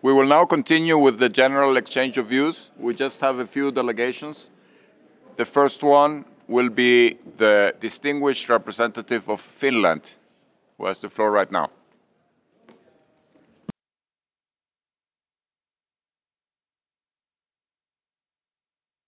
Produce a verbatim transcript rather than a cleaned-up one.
We will now continue with the general exchange of views. We just have a few delegations. The first one will be the distinguished representative of Finland, who has the floor right now.